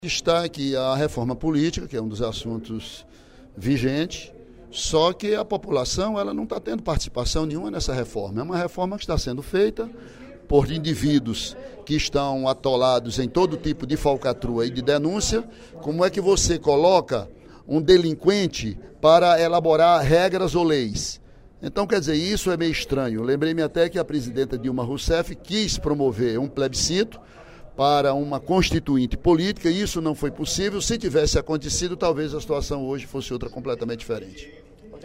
Destaque a reforma política, que é um dos assuntos vigentes, só que a população ela não está tendo participação nenhuma nessa reforma. É uma reforma que está sendo feita por indivíduos que estão atolados em todo tipo de falcatrua e de denúncia. Como é que você coloca um delinquente para elaborar regras ou leis? Então, quer dizer, isso é meio estranho. Lembrei-me até que a presidenta Dilma Rousseff quis promover um plebiscito para uma constituinte política, e isso não foi possível. Se tivesse acontecido, talvez a situação hoje fosse outra completamente diferente.